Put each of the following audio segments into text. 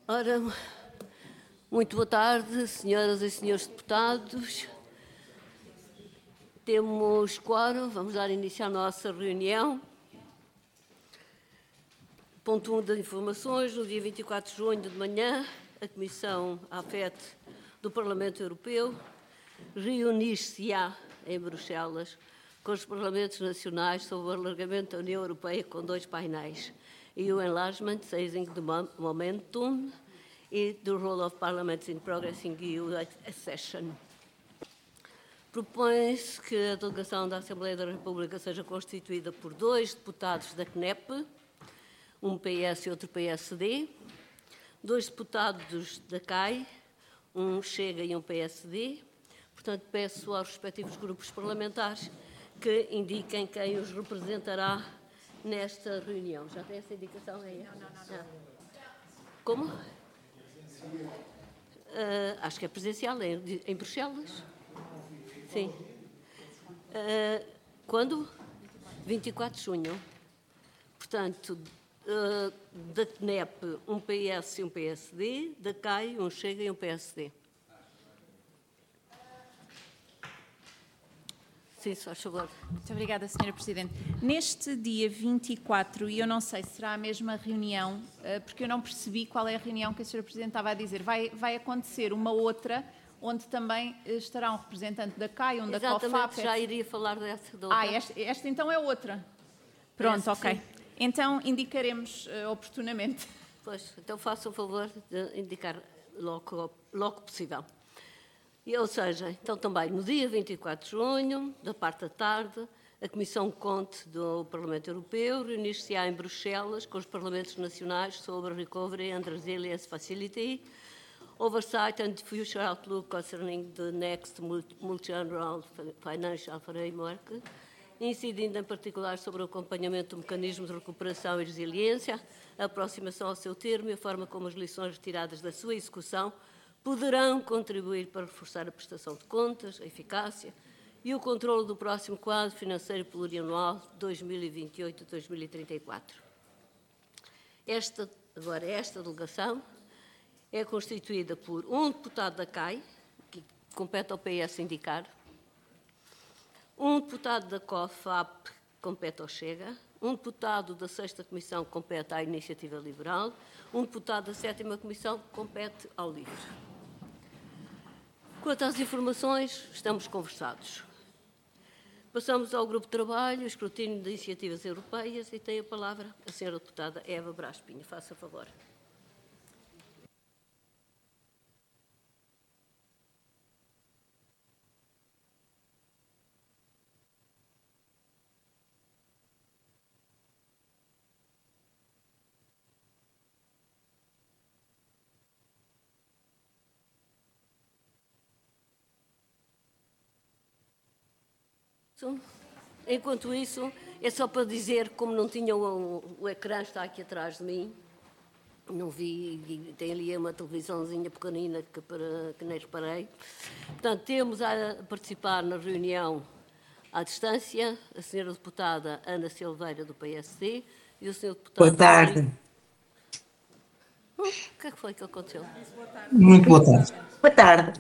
Ora, muito boa tarde, senhoras e senhores deputados. Temos quórum, vamos dar início à nossa reunião. Ponto 1 das informações, no dia 24 de junho de manhã, a Comissão AFET do Parlamento Europeu reunir-se-á em Bruxelas com os Parlamentos Nacionais sobre o alargamento da União Europeia com 2 painéis, EU Enlargement, Seizing the Momentum e The Role of Parliaments in Progressing EU Accession. Propõe-se que a delegação da Assembleia da República seja constituída por 2 deputados da CNEP, um PS e outro PSD, 2 deputados da CAI, um Chega e um PSD. Portanto, peço aos respectivos grupos parlamentares que indiquem quem os representará nesta reunião. Já tem essa indicação aí? Não. Como? Acho que é presencial, em Bruxelas. Sim. Quando? 24 de junho. Portanto, da CNEP, um PS e um PSD, da CAI, um Chega e um PSD. Sim, só favor. Muito obrigada, Sra. Presidente. Neste dia 24, e eu não sei se será a mesma reunião, porque eu não percebi qual é a reunião que a Sra. Presidente estava a dizer. Vai acontecer uma outra, onde também estará um representante da CAI, um da COFAP. Exatamente, já iria falar dessa da outra. Esta então é outra. Pronto, essa, ok. Sim. Então indicaremos oportunamente. Pois, então faça o favor de indicar logo possível. Ou seja, então também no dia 24 de junho, da parte da tarde, a Comissão Conte do Parlamento Europeu reunir-se-á em Bruxelas com os Parlamentos Nacionais sobre a Recovery and Resilience Facility, Oversight and Future Outlook concerning the next Multi-Annual Financial Framework, incidindo em particular sobre o acompanhamento do mecanismo de recuperação e resiliência, a aproximação ao seu termo e a forma como as lições retiradas da sua execução poderão contribuir para reforçar a prestação de contas, a eficácia e o controle do próximo quadro financeiro plurianual 2028-2034. Esta delegação é constituída por um deputado da CAI, que compete ao PS indicar, um deputado da COFAP, que compete ao Chega, um deputado da 6ª Comissão, que compete à Iniciativa Liberal, um deputado da 7ª Comissão, que compete ao LIVRE. Quanto às informações, estamos conversados. Passamos ao grupo de trabalho, escrutínio de iniciativas europeias, e tem a palavra a Sra. Deputada Eva Brás Pinho. Faça favor. Enquanto isso, é só para dizer, como não tinha o ecrã, está aqui atrás de mim, não vi, tem ali uma televisãozinha pequenina que nem reparei. Portanto, temos a participar na reunião à distância a Sra. Deputada Ana Silveira, do PSD, e o Sr. Deputado... Boa tarde. O que é que foi que aconteceu? Muito boa tarde. Boa tarde.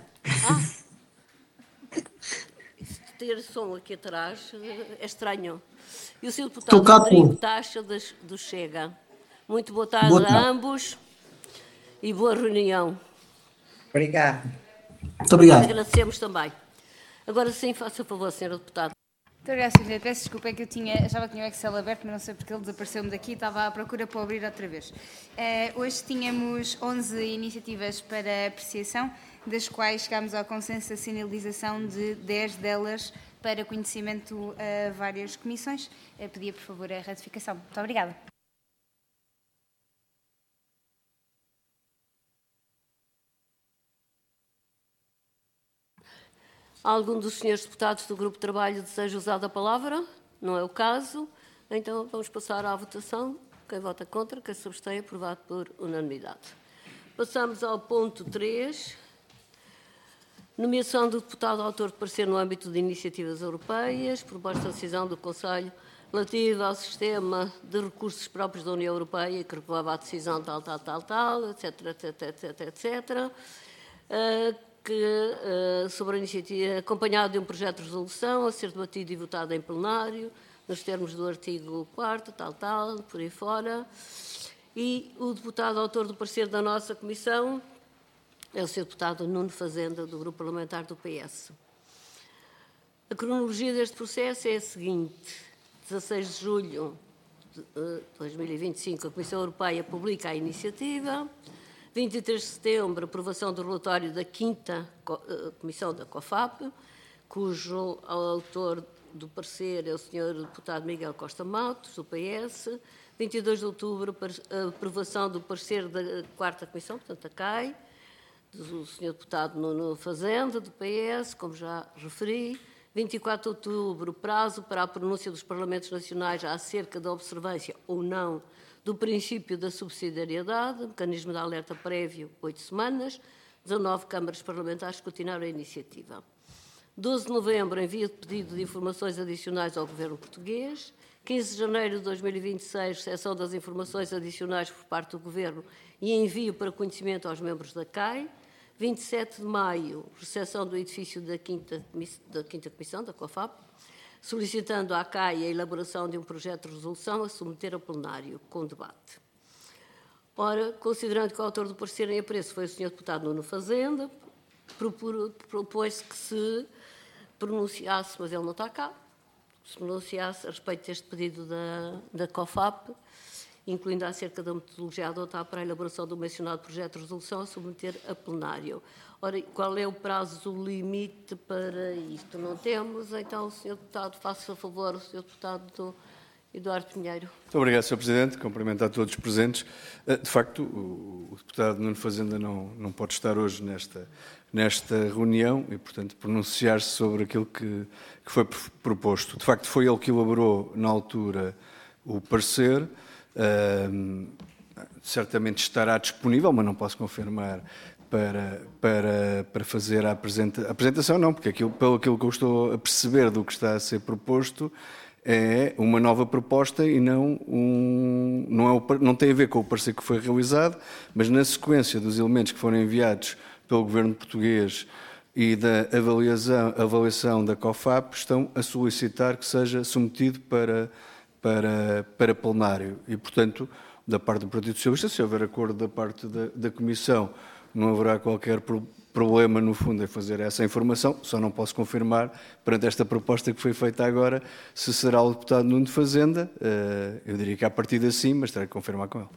Ter som aqui atrás é estranho. E o Sr. Deputado Rodrigo Taxa, do Chega. Muito boa tarde a ambos e boa reunião. Obrigado. Muito obrigado. Agradecemos também. Agora sim, faça favor, Sra. Deputada. Muito obrigada, Sra. Presidente. Peço desculpa, é que achava que tinha o Excel aberto, mas não sei porque ele desapareceu-me daqui, estava à procura para abrir outra vez. Hoje tínhamos 11 iniciativas para apreciação, das quais chegámos ao consenso da sinalização de 10 delas para conhecimento a várias comissões. Pedia, por favor, a ratificação. Muito obrigada. Algum dos senhores deputados do Grupo de Trabalho deseja usar a palavra? Não é o caso. Então vamos passar à votação. Quem vota contra, quem se abstém, aprovado por unanimidade. Passamos ao ponto 3. Nomeação do deputado autor de parecer no âmbito de iniciativas europeias. Proposta de decisão do Conselho relativa ao sistema de recursos próprios da União Europeia, que revelava a decisão tal, etc., sobre a iniciativa, acompanhado de um projeto de resolução a ser debatido e votado em plenário, nos termos do artigo 4º, por aí fora. E o deputado autor do parecer da nossa comissão é o Sr. Deputado Nuno Fazenda, do Grupo Parlamentar do PS. A cronologia deste processo é a seguinte: 16 de julho de 2025, a Comissão Europeia publica a iniciativa. 23 de setembro, aprovação do relatório da 5ª Comissão da COFAP, cujo autor do parecer é o Sr. Deputado Miguel Costa Matos, do PS. 22 de outubro, aprovação do parecer da 4ª Comissão, portanto, a CAI, do Sr. Deputado Nuno Fazenda, do PS, como já referi. 24 de outubro, prazo para a pronúncia dos Parlamentos Nacionais acerca da observância ou não do princípio da subsidiariedade, mecanismo de alerta prévio, 8 semanas. 19 câmaras parlamentares escrutinaram a iniciativa. 12 de novembro, envio de pedido de informações adicionais ao Governo português. 15 de janeiro de 2026, recepção das informações adicionais por parte do Governo e envio para conhecimento aos membros da CAI. 27 de maio, recepção do edifício da 5ª Comissão, da COFAP, solicitando à CAI a elaboração de um projeto de resolução a submeter a plenário, com debate. Ora, considerando que o autor do parecer em apreço foi o Sr. Deputado Nuno Fazenda, propôs-se que se pronunciasse, mas ele não está cá, se pronunciasse a respeito deste pedido da COFAP, incluindo acerca da metodologia adotada para a elaboração do mencionado projeto de resolução a submeter a plenário. Ora, qual é o prazo limite para isto? Não temos, então, o Sr. Deputado, faça favor, o Sr. Deputado Eduardo Pinheiro. Muito obrigado, Sr. Presidente. Cumprimento a todos os presentes. De facto, o Deputado Nuno Fazenda não pode estar hoje nesta reunião e, portanto, pronunciar-se sobre aquilo que foi proposto. De facto, foi ele que elaborou, na altura, o parecer. Certamente estará disponível, mas não posso confirmar, para fazer a apresentação, não, porque pelo aquilo que eu estou a perceber do que está a ser proposto, é uma nova proposta e não tem a ver com o parecer que foi realizado, mas na sequência dos elementos que foram enviados pelo Governo português e da avaliação da COFAP, estão a solicitar que seja submetido para plenário. E, portanto, da parte do Partido Socialista, se houver acordo da parte da Comissão, não haverá qualquer problema, no fundo, em fazer essa informação. Só não posso confirmar, perante esta proposta que foi feita agora, se será o deputado Nuno Fazenda. Eu diria que a partir de sim, mas terei que confirmar com ele.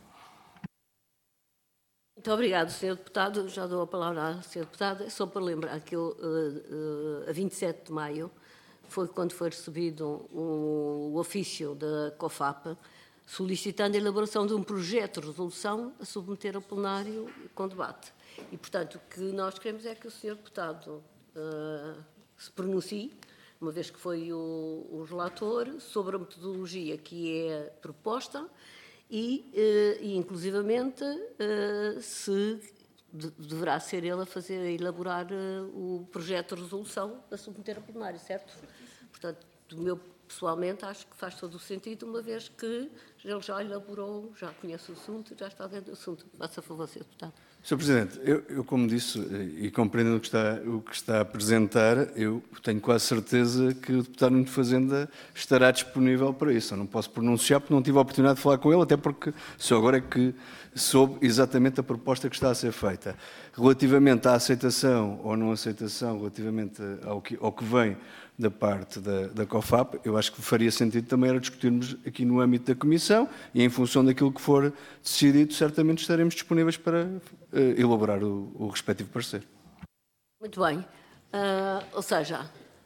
Muito obrigado, Sr. Deputado. Já dou a palavra ao Sr. Deputado. Só para lembrar que a 27 de maio foi quando foi recebido o ofício da COFAP solicitando a elaboração de um projeto de resolução a submeter ao plenário com debate. E, portanto, o que nós queremos é que o Sr. Deputado se pronuncie, uma vez que foi o relator, sobre a metodologia que é proposta e inclusivamente, se deverá ser ele a elaborar o projeto de resolução a submeter ao plenário, certo? Portanto, pessoalmente, acho que faz todo o sentido, uma vez que ele já elaborou, já conhece o assunto, já está dentro do assunto. Faça favor, Sr. Deputado. Sr. Presidente, eu como disse, e compreendendo o que está a apresentar, eu tenho quase certeza que o deputado Nuno Fazenda estará disponível para isso. Eu não posso pronunciar porque não tive a oportunidade de falar com ele, até porque só agora é que soube exatamente a proposta que está a ser feita. Relativamente à aceitação ou não aceitação, relativamente ao que vem da parte da COFAP, eu acho que faria sentido também era discutirmos aqui no âmbito da Comissão e em função daquilo que for decidido, certamente estaremos disponíveis para elaborar o respectivo parecer. Muito bem. Ou seja,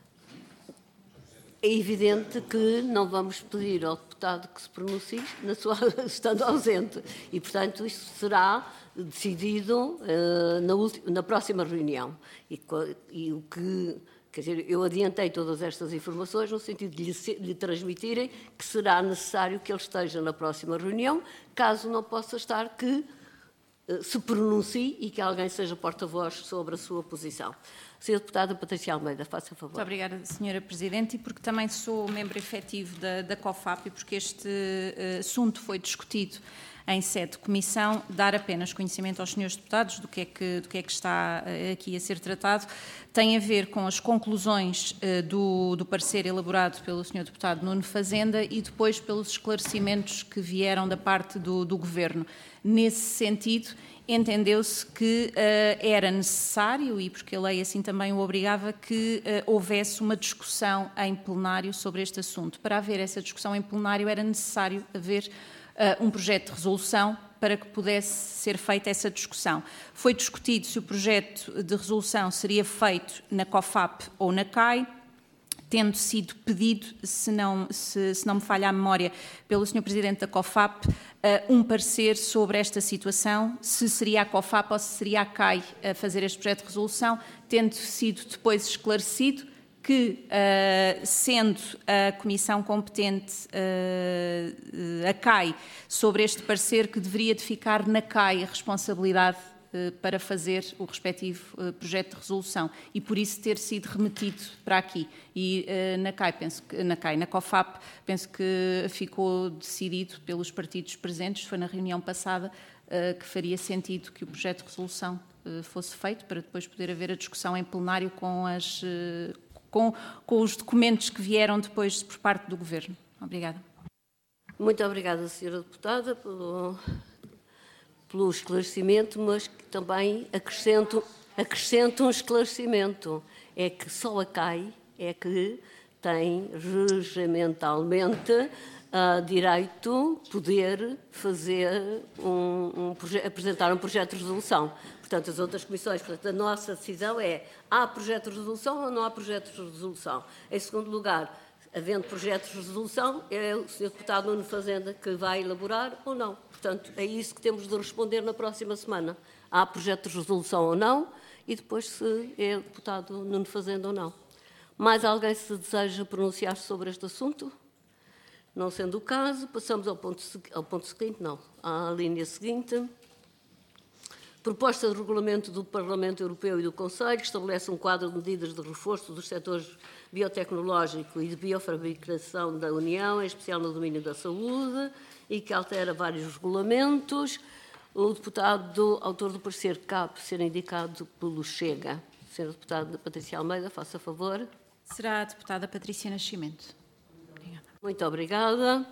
é evidente que não vamos pedir ao deputado que se pronuncie estando ausente e, portanto, isso será decidido na próxima reunião. E o que... Quer dizer, eu adiantei todas estas informações no sentido de lhe transmitirem que será necessário que ele esteja na próxima reunião, caso não possa estar, que se pronuncie e que alguém seja porta-voz sobre a sua posição. Sra. Deputada Patrícia Almeida, faça favor. Muito obrigada, Sra. Presidente, e porque também sou membro efetivo da COFAP e porque este assunto foi discutido em sede de comissão, dar apenas conhecimento aos senhores deputados do que é que está aqui a ser tratado, tem a ver com as conclusões do parecer elaborado pelo senhor deputado Nuno Fazenda e depois pelos esclarecimentos que vieram da parte do Governo. Nesse sentido, entendeu-se que era necessário, e porque a lei assim também o obrigava, que houvesse uma discussão em plenário sobre este assunto. Para haver essa discussão em plenário era necessário haver um projeto de resolução para que pudesse ser feita essa discussão. Foi discutido se o projeto de resolução seria feito na COFAP ou na CAI, tendo sido pedido, se não me falha a memória, pelo Sr. Presidente da COFAP, um parecer sobre esta situação, se seria a COFAP ou se seria a CAI a fazer este projeto de resolução, tendo sido depois esclarecido que, sendo a Comissão competente, a CAI, sobre este parecer, que deveria de ficar na CAI a responsabilidade para fazer o respectivo projeto de resolução e por isso ter sido remetido para aqui. E na COFAP, penso que ficou decidido pelos partidos presentes, foi na reunião passada, que faria sentido que o projeto de resolução fosse feito para depois poder haver a discussão em plenário com os documentos que vieram depois por parte do Governo. Obrigada. Muito obrigada, Sra. Deputada, pelo esclarecimento, mas que também acrescento um esclarecimento. É que só a CAI é que tem regimentalmente direito poder fazer apresentar um projeto de resolução. Portanto, as outras comissões, portanto, a nossa decisão é: há projeto de resolução ou não há projeto de resolução? Em segundo lugar, havendo projetos de resolução, é o Sr. Deputado Nuno Fazenda que vai elaborar ou não. Portanto, é isso que temos de responder na próxima semana. Há projeto de resolução ou não e depois se é o Deputado Nuno Fazenda ou não. Mais alguém se deseja pronunciar sobre este assunto? Não sendo o caso, passamos ao ponto seguinte, não, à linha seguinte. Proposta de regulamento do Parlamento Europeu e do Conselho que estabelece um quadro de medidas de reforço dos setores biotecnológico e de biofabricação da União, em especial no domínio da saúde, e que altera vários regulamentos. O deputado autor do parecer cabe ser indicado pelo Chega. Sra. Deputada Patrícia Almeida, faça favor. Será a deputada Patrícia Nascimento. Obrigada. Muito obrigada.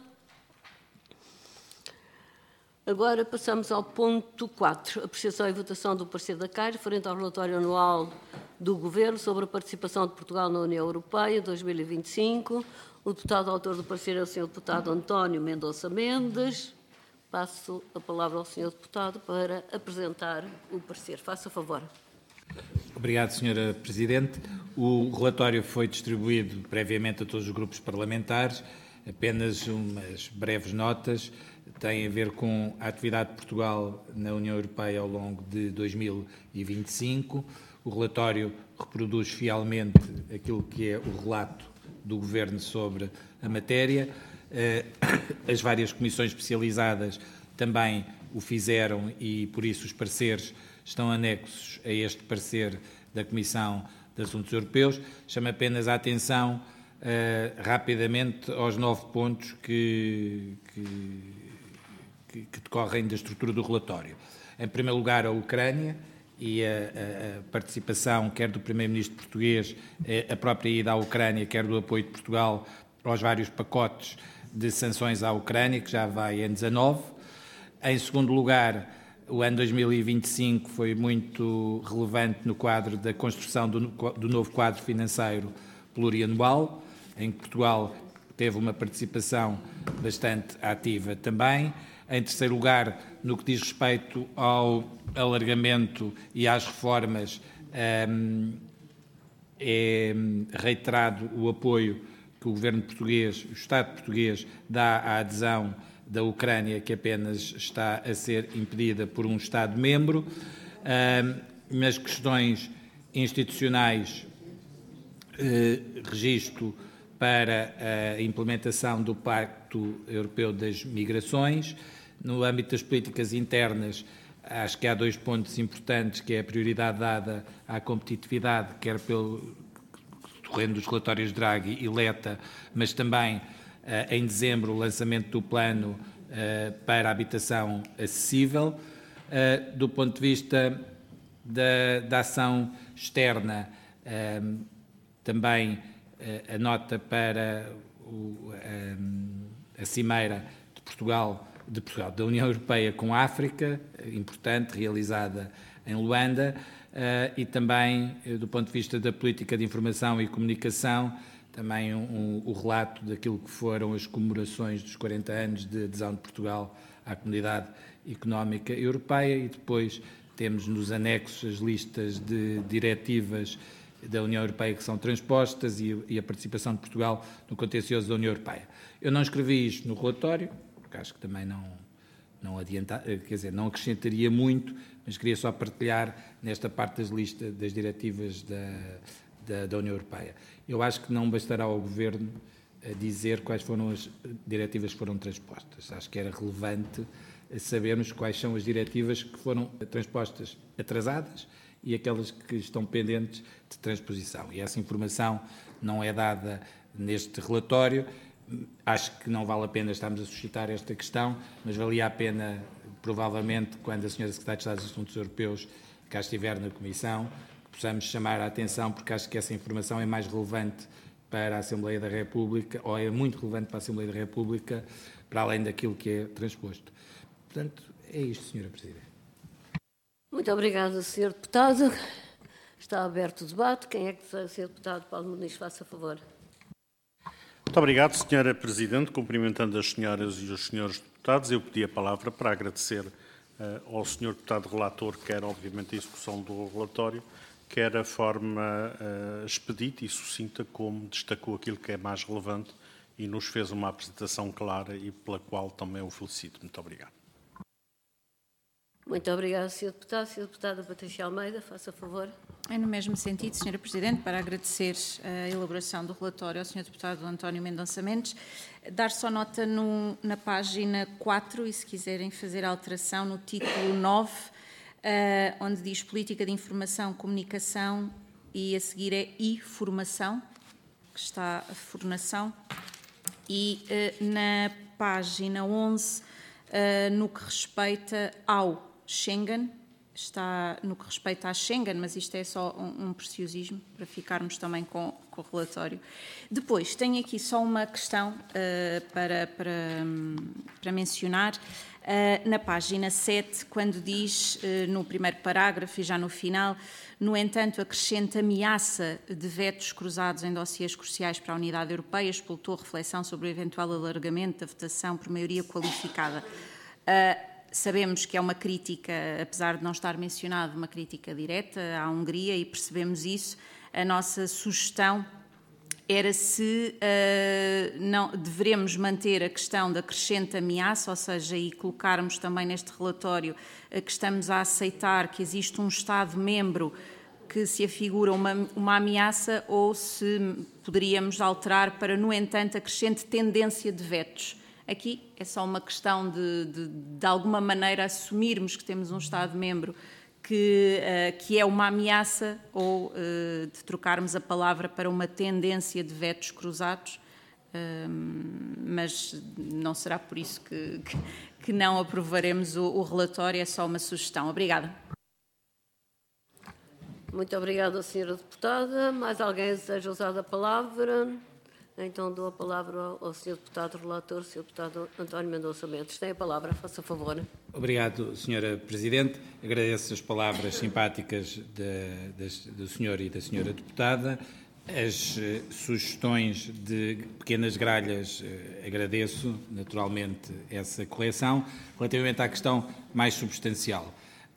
Agora passamos ao ponto 4, apreciação e votação do parecer da CAI, referente ao relatório anual do Governo sobre a participação de Portugal na União Europeia 2025. O deputado autor do parecer é o Sr. Deputado António Mendonça Mendes. Passo a palavra ao Sr. Deputado para apresentar o parecer. Faça favor. Obrigado, Sra. Presidente. O relatório foi distribuído previamente a todos os grupos parlamentares. Apenas umas breves notas. Tem a ver com a atividade de Portugal na União Europeia ao longo de 2025. O relatório reproduz fielmente aquilo que é o relato do Governo sobre a matéria. As várias comissões especializadas também o fizeram e, por isso, os pareceres estão anexos a este parecer da Comissão de Assuntos Europeus. Chamo apenas a atenção rapidamente aos 9 pontos que decorrem da estrutura do relatório. Em primeiro lugar, a Ucrânia e a participação, quer do Primeiro-Ministro português, a própria ida à Ucrânia, quer do apoio de Portugal aos vários pacotes de sanções à Ucrânia, que já vai em 19. Em segundo lugar, o ano 2025 foi muito relevante no quadro da construção do novo quadro financeiro plurianual, em que Portugal teve uma participação bastante ativa também. Em terceiro lugar, no que diz respeito ao alargamento e às reformas, é reiterado o apoio que o Governo português, o Estado português, dá à adesão da Ucrânia, que apenas está a ser impedida por um Estado-membro. Nas questões institucionais, registro para a implementação do Pacto Europeu das Migrações. No âmbito das políticas internas, Acho que há 2 pontos importantes, que é a prioridade dada à competitividade, quer pelo terreno dos relatórios Draghi e Letta, mas também em dezembro o lançamento do plano para a habitação acessível. Do ponto de vista da ação externa, também a nota para a Cimeira de Portugal, da União Europeia com a África, importante, realizada em Luanda, e também, do ponto de vista da política de informação e comunicação, também o relato daquilo que foram as comemorações dos 40 anos de adesão de Portugal à Comunidade Económica Europeia, e depois temos nos anexos as listas de diretivas da União Europeia que são transpostas e a participação de Portugal no contencioso da União Europeia. Eu não escrevi isto no relatório, porque acho que também não acrescentaria muito, mas queria só partilhar nesta parte das listas das diretivas da União Europeia. Eu acho que não bastará ao Governo dizer quais foram as diretivas que foram transpostas. Acho que era relevante sabermos quais são as diretivas que foram transpostas atrasadas e aquelas que estão pendentes de transposição. E essa informação não é dada neste relatório. Acho que não vale a pena estarmos a suscitar esta questão, mas valia a pena, provavelmente, quando a Sra. Secretária de Estado dos Assuntos Europeus cá estiver na Comissão, que possamos chamar a atenção, porque acho que essa informação é mais relevante para a Assembleia da República, ou é muito relevante para a Assembleia da República, para além daquilo que é transposto. Portanto, é isto, Sra. Presidente. Muito obrigada, Sr. Deputado. Está aberto o debate. Quem é que deseja ser deputado? Paulo Muniz, faça favor. Muito obrigado, Sra. Presidente. Cumprimentando as senhoras e os senhores deputados, eu pedi a palavra para agradecer ao Sr. Deputado Relator, quer obviamente a execução do relatório, quer a forma expedita e sucinta como destacou aquilo que é mais relevante e nos fez uma apresentação clara e pela qual também o felicito. Muito obrigado. Muito obrigada, Sr. Deputado. Sra. Deputada Patrícia Almeida, faça favor. É no mesmo sentido, Sra. Presidente, para agradecer a elaboração do relatório ao Sr. Deputado António Mendonça Mendes, dar só nota na página 4 e, se quiserem fazer alteração, no título 9, onde diz Política de Informação, Comunicação e a seguir é formação, que está a formação, e na página 11, no que respeita ao Schengen, está no que respeita à Schengen, mas isto é só um preciosismo, para ficarmos também com o relatório. Depois, tenho aqui só uma questão para mencionar. Na página 7, quando diz, no primeiro parágrafo e já no final, no entanto, a crescente ameaça de vetos cruzados em dossiês cruciais para a unidade europeia expultou reflexão sobre o eventual alargamento da votação por maioria qualificada. Sabemos que é uma crítica, apesar de não estar mencionado, uma crítica direta à Hungria e percebemos isso. A nossa sugestão era se não devemos manter a questão da crescente ameaça, ou seja, e colocarmos também neste relatório que estamos a aceitar que existe um Estado-membro que se afigura uma ameaça, ou se poderíamos alterar para, no entanto, a crescente tendência de vetos. Aqui é só uma questão de alguma maneira assumirmos que temos um Estado-membro que é uma ameaça, ou de trocarmos a palavra para uma tendência de vetos cruzados, mas não será por isso que não aprovaremos o relatório, é só uma sugestão. Obrigada. Muito obrigada, Sra. Deputada. Mais alguém deseja usar a palavra? Então dou a palavra ao Sr. Deputado Relator, Sr. Deputado António Mendonça Mendes. Tem a palavra, faça favor. Obrigado, Sra. Presidente. Agradeço as palavras simpáticas do Sr. e da Sra. Deputada. As sugestões de pequenas gralhas, agradeço naturalmente essa correção. Relativamente à questão mais substancial,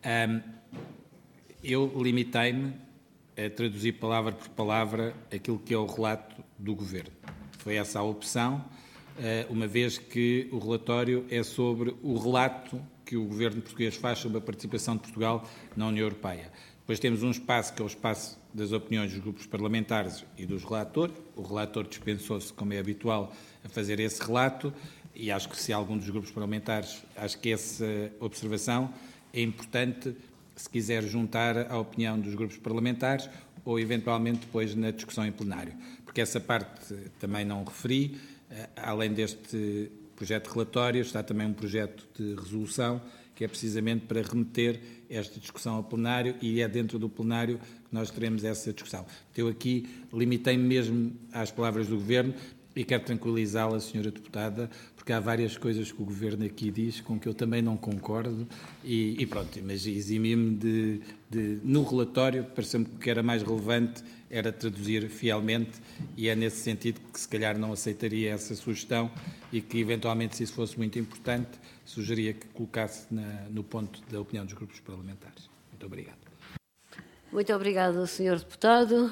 eu limitei-me a traduzir palavra por palavra aquilo que é o relato do Governo. Foi essa a opção, uma vez que o relatório é sobre o relato que o Governo português faz sobre a participação de Portugal na União Europeia. Depois temos um espaço que é o espaço das opiniões dos grupos parlamentares e dos relatores. O relator dispensou-se, como é habitual, a fazer esse relato, e acho que se algum dos grupos parlamentares, acho que essa observação é importante, se quiser juntar à opinião dos grupos parlamentares ou, eventualmente, depois na discussão em plenário. Porque essa parte também não referi. Além deste projeto de relatório, está também um projeto de resolução que é precisamente para remeter esta discussão ao plenário, e é dentro do plenário que nós teremos essa discussão. Eu aqui limitei-me mesmo às palavras do Governo e quero tranquilizá-la, Sra. Deputada, porque há várias coisas que o Governo aqui diz com que eu também não concordo e pronto, mas eximi-me no relatório, pareceu-me que era mais relevante era traduzir fielmente, e é nesse sentido que se calhar não aceitaria essa sugestão e que eventualmente, se isso fosse muito importante, sugeria que colocasse no ponto da opinião dos grupos parlamentares. Muito obrigado. Muito obrigada, Sr. Deputado.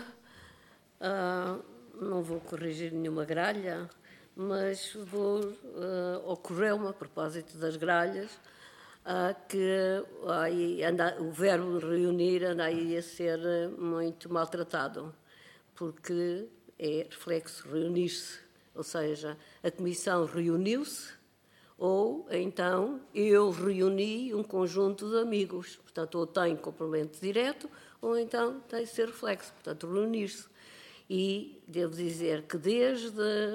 Não vou corrigir nenhuma gralha, mas ocorreu-me, a propósito das gralhas, que o verbo reunir anda aí a ser muito maltratado, porque é reflexo reunir-se, ou seja, a Comissão reuniu-se, ou então eu reuni um conjunto de amigos. Portanto, ou tem complemento direto, ou então tem de ser reflexo, portanto, reunir-se. E devo dizer que desde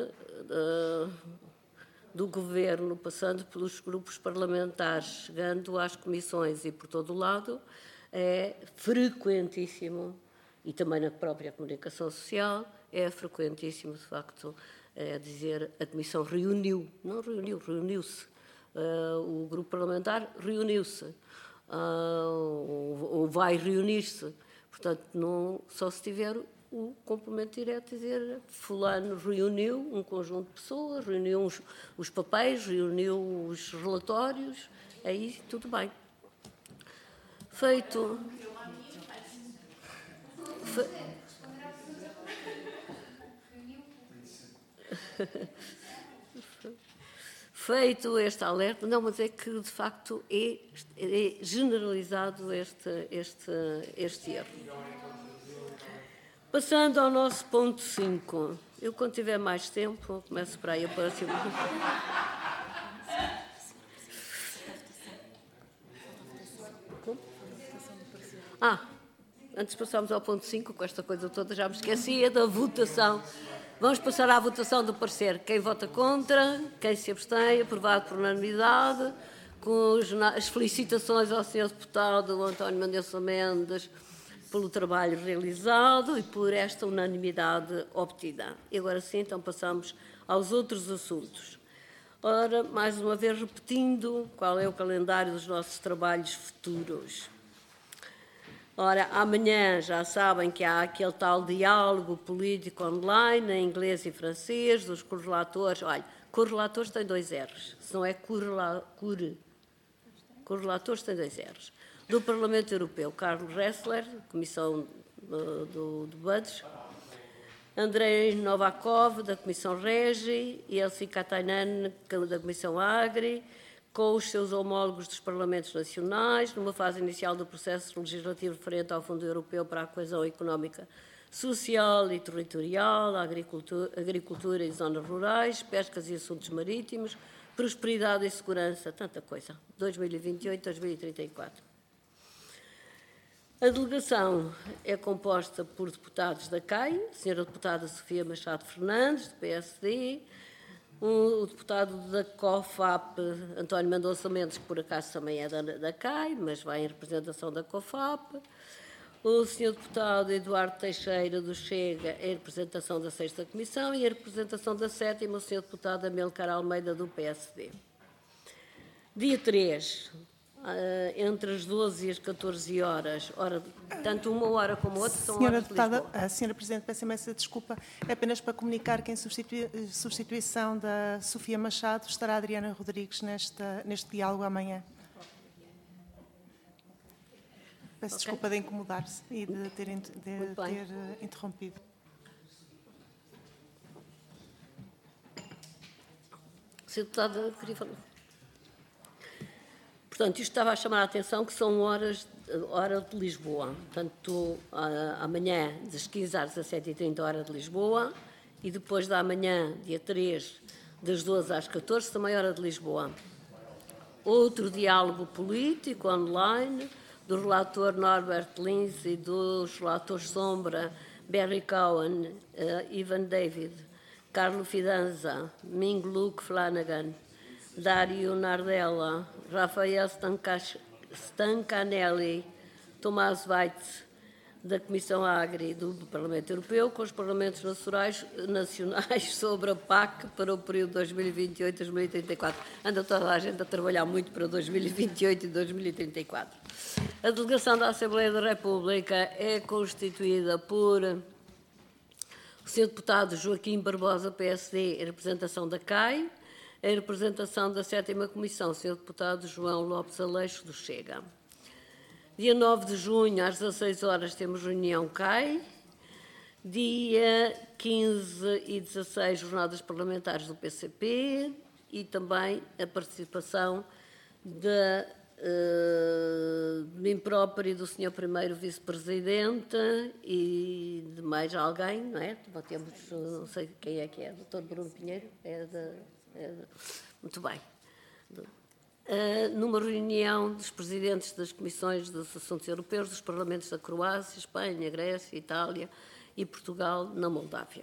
do Governo, passando pelos grupos parlamentares, chegando às comissões e por todo o lado, é frequentíssimo, e também na própria comunicação social, é frequentíssimo, de facto, dizer a Comissão reuniu, não reuniu, reuniu-se. O grupo parlamentar reuniu-se, ou vai reunir-se. Portanto, não, só se tiver o complemento direto, dizer fulano reuniu um conjunto de pessoas, reuniu os papéis, reuniu os relatórios, aí tudo bem. Feito este alerta, não, mas é que de facto é generalizado este erro. Passando ao nosso ponto 5, eu quando tiver mais tempo, começo para aí a próxima. Antes de passarmos ao ponto 5, com esta coisa toda, já me esquecia da votação. Vamos passar à votação do parecer. Quem vota contra, quem se abstém, aprovado por unanimidade, com as felicitações ao Sr. Deputado António Mendonça Mendes pelo trabalho realizado e por esta unanimidade obtida. E agora sim, então passamos aos outros assuntos. Ora, mais uma vez repetindo qual é o calendário dos nossos trabalhos futuros. Ora, amanhã já sabem que há aquele tal diálogo político online, em inglês e francês, dos correlatores. Olha, correlatores tem 2 R's, se não é correlatores tem 2 R's. Do Parlamento Europeu, Carlos Ressler, Comissão do Budget, Andrei Novakov, da Comissão Regi, e Elsi Katainen, da Comissão Agri, com os seus homólogos dos Parlamentos Nacionais, numa fase inicial do processo legislativo referente ao Fundo Europeu para a Coesão Económica, Social e Territorial, agricultura e zonas rurais, pescas e assuntos marítimos, prosperidade e segurança, tanta coisa, 2028-2034. A delegação é composta por deputados da CAI, a Sra. Deputada Sofia Machado Fernandes, do PSD, o deputado da COFAP, António Mendonça Mendes, que por acaso também é da CAI, mas vai em representação da COFAP, o Sr. Deputado Eduardo Teixeira, do Chega, em representação da 6ª Comissão, e em representação da 7ª, o Sr. Deputado Amilcar Almeida, do PSD. Dia 3, entre as 12 e as 14 horas, tanto uma hora como outra, são horas de Lisboa. A Sra. Presidente, peço imensa desculpa, é apenas para comunicar que em substituição da Sofia Machado estará a Adriana Rodrigues neste diálogo amanhã. Peço desculpa de incomodar-se e de ter interrompido. Sr. Deputado, queria falar. Portanto, isto estava a chamar a atenção que são hora de Lisboa. Portanto, amanhã, das 15 às 17h30, hora de Lisboa, e depois da manhã, dia 3, das 12 às 14, também hora de Lisboa. outro diálogo político online do relator Norbert Lins e dos relatores Sombra, Barry Cohen, Ivan David, Carlo Fidanza, Ming Luke Flanagan, Dario Nardella, Rafael Stancanelli, Tomás Weitz, da Comissão Agri do Parlamento Europeu, com os Parlamentos Nacionais sobre a PAC para o período 2028-2034. Anda toda a gente a trabalhar muito para 2028 e 2034. A delegação da Assembleia da República é constituída por o Sr. Deputado Joaquim Barbosa, PSD, em representação da CAI, em representação da 7ª Comissão, o Sr. Deputado João Lopes Aleixo, do Chega. Dia 9 de junho, às 16 horas, temos reunião CAI. Dia 15 e 16, jornadas parlamentares do PCP e também a participação de mim próprio e do Sr. Primeiro Vice-Presidente e de mais alguém, não é? Temos, não sei quem é que é, Dr. Bruno Pinheiro, muito bem. Numa reunião dos presidentes das comissões dos assuntos europeus dos parlamentos da Croácia, Espanha, Grécia, Itália e Portugal, na Moldávia.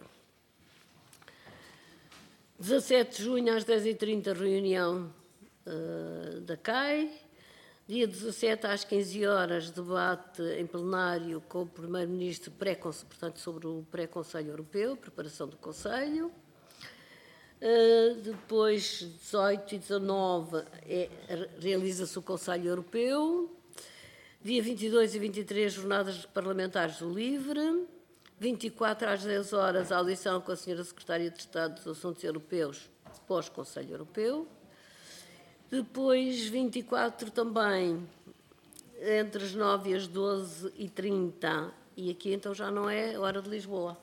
17 de junho, às 10h30, reunião da CAI. Dia 17, às 15 horas, debate em plenário com o Primeiro-Ministro, portanto, sobre o pré-Conselho Europeu, preparação do Conselho. Depois, 18 e 19, realiza-se o Conselho Europeu. Dia 22 e 23, jornadas parlamentares do LIVRE. 24 às 10 horas, a audição com a Sra. Secretária de Estado dos Assuntos Europeus, pós-Conselho Europeu. Depois, 24 também, entre as 9 e as 12h30. E aqui, então, já não é hora de Lisboa.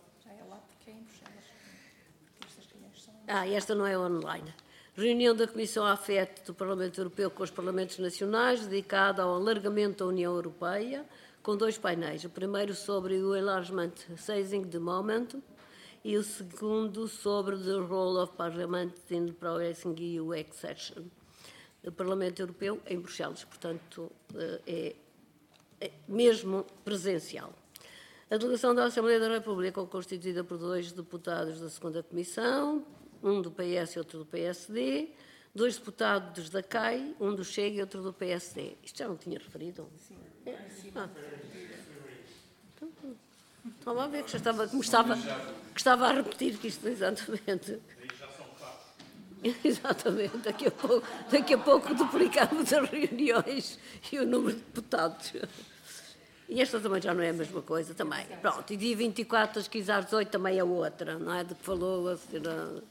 Esta não é online. Reunião da Comissão AFET do Parlamento Europeu com os Parlamentos Nacionais, dedicada ao alargamento da União Europeia, com 2 painéis. O primeiro sobre o Enlargement Seizing the Moment e o segundo sobre the Role of Parliament in Progressing EU Accession. O Parlamento Europeu em Bruxelas, portanto, é mesmo presencial. A delegação da Assembleia da República, constituída por 2 deputados da 2ª Comissão, um do PS e outro do PSD, 2 deputados da CAI, um do Chega e outro do PSD. Isto já não tinha referido? Sim. Estava a ver que já estava a repetir que isto, exatamente. Exatamente. Daqui a pouco duplicamos as reuniões e o número de deputados. E esta também já não é a mesma coisa, também. Pronto, e dia 24, às 15 às 18, também é outra, não é? De que falou a senhora...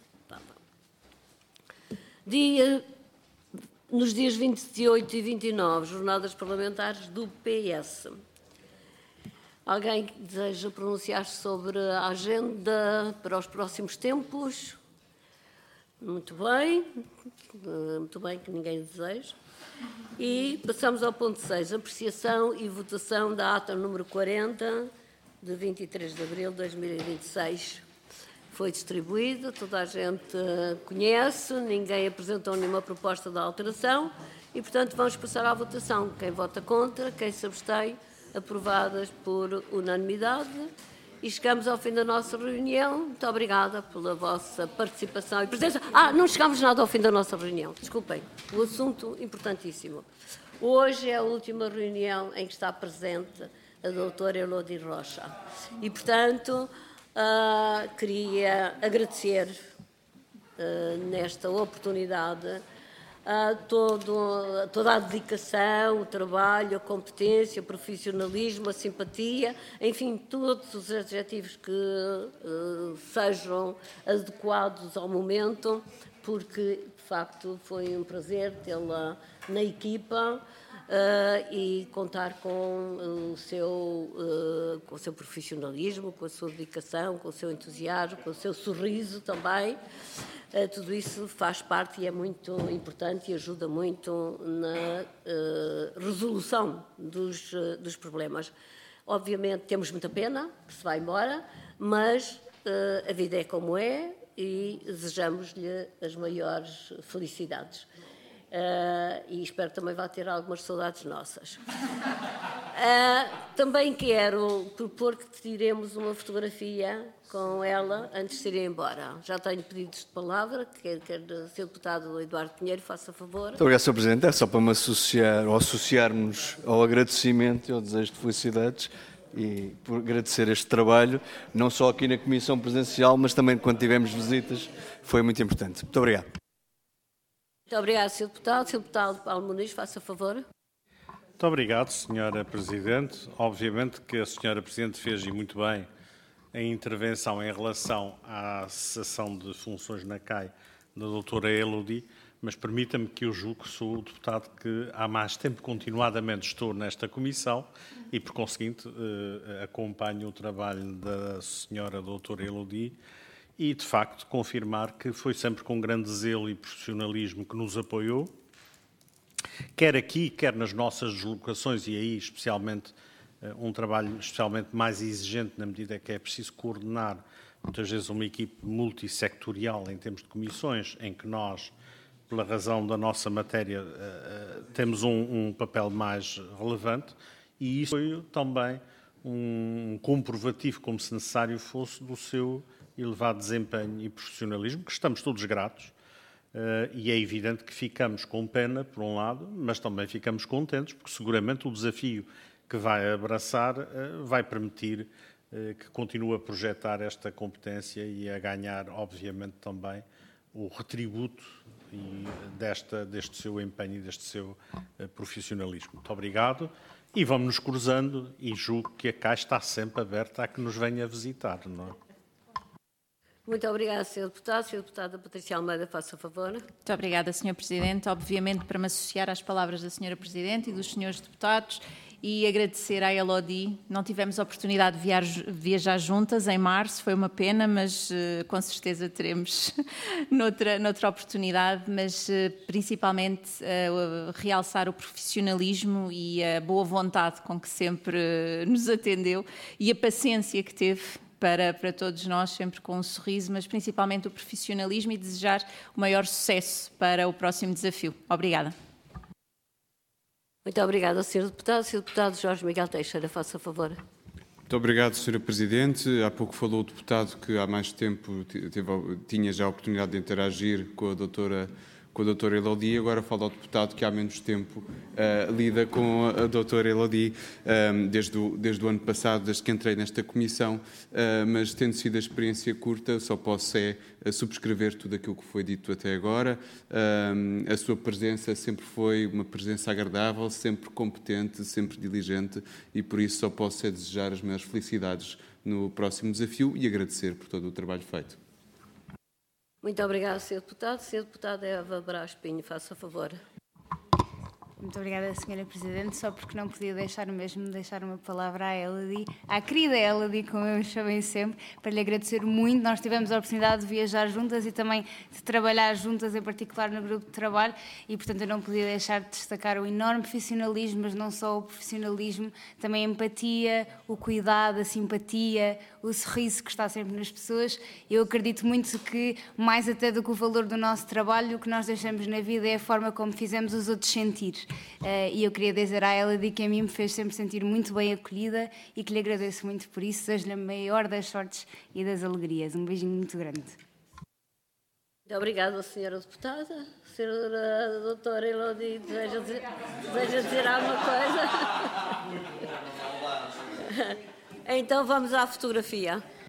Nos dias 28 e 29, jornadas parlamentares do PS. Alguém deseja pronunciar-se sobre a agenda para os próximos tempos? Muito bem que ninguém deseja. E passamos ao ponto 6, apreciação e votação da ata número 40, de 23 de abril de 2026. Foi distribuída, toda a gente conhece, ninguém apresentou nenhuma proposta de alteração e, portanto, vamos passar à votação. Quem vota contra, quem se abstém, aprovadas por unanimidade. E chegamos ao fim da nossa reunião. Muito obrigada pela vossa participação e presença. Não chegamos nada ao fim da nossa reunião, desculpem. O assunto importantíssimo. Hoje é a última reunião em que está presente a doutora Elodie Rocha. E, portanto... queria agradecer nesta oportunidade toda a dedicação, o trabalho, a competência, o profissionalismo, a simpatia, enfim, todos os adjetivos que sejam adequados ao momento, porque, de facto, foi um prazer tê-la na equipa. E contar com o seu profissionalismo, com a sua dedicação, com o seu entusiasmo, com o seu sorriso também. Tudo isso faz parte e é muito importante e ajuda muito na resolução dos problemas. Obviamente temos muita pena que se vá embora, mas a vida é como é e desejamos-lhe as maiores felicidades. e espero que também vá ter algumas saudades nossas. Também quero propor que tiremos uma fotografia com ela antes de ir embora. Já tenho pedidos de palavra, quer o Sr. Deputado Eduardo Pinheiro, faça favor. Muito obrigado, Sr. Presidente. É só para me associar ou associarmos ao agradecimento e ao desejo de felicidades e por agradecer este trabalho, não só aqui na Comissão Presencial, mas também quando tivemos visitas, foi muito importante. Muito obrigado. Muito obrigado, Sr. Deputado. Sr. Deputado Paulo Muniz, faça favor. Muito obrigado, Sra. Presidente. Obviamente que a Sra. Presidente fez, e muito bem, a intervenção em relação à cessação de funções na CAI da doutora Elodie, mas permita-me que eu julgue que sou o deputado que há mais tempo continuadamente estou nesta comissão e, por conseguinte, acompanho o trabalho da Sra. doutora Elodie e, de facto, confirmar que foi sempre com grande zelo e profissionalismo que nos apoiou, quer aqui, quer nas nossas deslocações, e aí especialmente um trabalho especialmente mais exigente na medida que é preciso coordenar muitas vezes uma equipe multissectorial em termos de comissões, em que nós, pela razão da nossa matéria, temos um papel mais relevante, e isso foi também um comprovativo, como se necessário fosse, do seu elevado desempenho e profissionalismo, que estamos todos gratos. E é evidente que ficamos com pena, por um lado, mas também ficamos contentes, porque seguramente o desafio que vai abraçar vai permitir que continue a projetar esta competência e a ganhar, obviamente, também o retributo deste seu empenho e deste seu profissionalismo. Muito obrigado e vamos nos cruzando e julgo que a CAI está sempre aberta a que nos venha visitar, não é? Muito obrigada, Sr. Deputado. Sra. Deputada Patrícia Almeida, faça favor. Muito obrigada, Sr. Presidente. Obviamente, para me associar às palavras da Sra. Presidente e dos Srs. Deputados e agradecer à Elodie. Não tivemos a oportunidade de viajar juntas em março, foi uma pena, mas com certeza teremos noutra oportunidade, mas principalmente realçar o profissionalismo e a boa vontade com que sempre nos atendeu e a paciência que teve para todos nós, sempre com um sorriso, mas principalmente o profissionalismo, e desejar o maior sucesso para o próximo desafio. Obrigada. Muito obrigada, Sr. Deputado. Sr. Deputado Jorge Miguel Teixeira, faça favor. Muito obrigado, Sra. Presidente. Há pouco falou o deputado que há mais tempo tinha já a oportunidade de interagir com a doutora Elodie, agora fala ao deputado que há menos tempo lida com a doutora Elodie desde o ano passado, desde que entrei nesta comissão, mas tendo sido a experiência curta, só posso subscrever tudo aquilo que foi dito até agora. A sua presença sempre foi uma presença agradável, sempre competente, sempre diligente, e por isso só posso desejar as maiores felicidades no próximo desafio e agradecer por todo o trabalho feito. Muito obrigada, Sr. Deputado. Sr. Deputada Eva Brás Pinho, faça favor. Muito obrigada, Sra. Presidente. Só porque não podia deixar uma palavra à Elodie, à querida Elodie, como eu chamei sempre, para lhe agradecer muito. Nós tivemos a oportunidade de viajar juntas e também de trabalhar juntas, em particular no grupo de trabalho, e, portanto, eu não podia deixar de destacar o enorme profissionalismo, mas não só o profissionalismo, também a empatia, o cuidado, a simpatia, o sorriso que está sempre nas pessoas. Eu acredito muito que, mais até do que o valor do nosso trabalho, o que nós deixamos na vida é a forma como fizemos os outros sentir. E eu queria dizer à Elodie que a mim me fez sempre sentir muito bem acolhida e que lhe agradeço muito por isso. Desejo-lhe a maior das sortes e das alegrias. Um beijinho muito grande. Muito obrigada, Sra. Deputada. Sra. Doutora Elodie, deseja dizer alguma coisa? Então vamos à fotografia.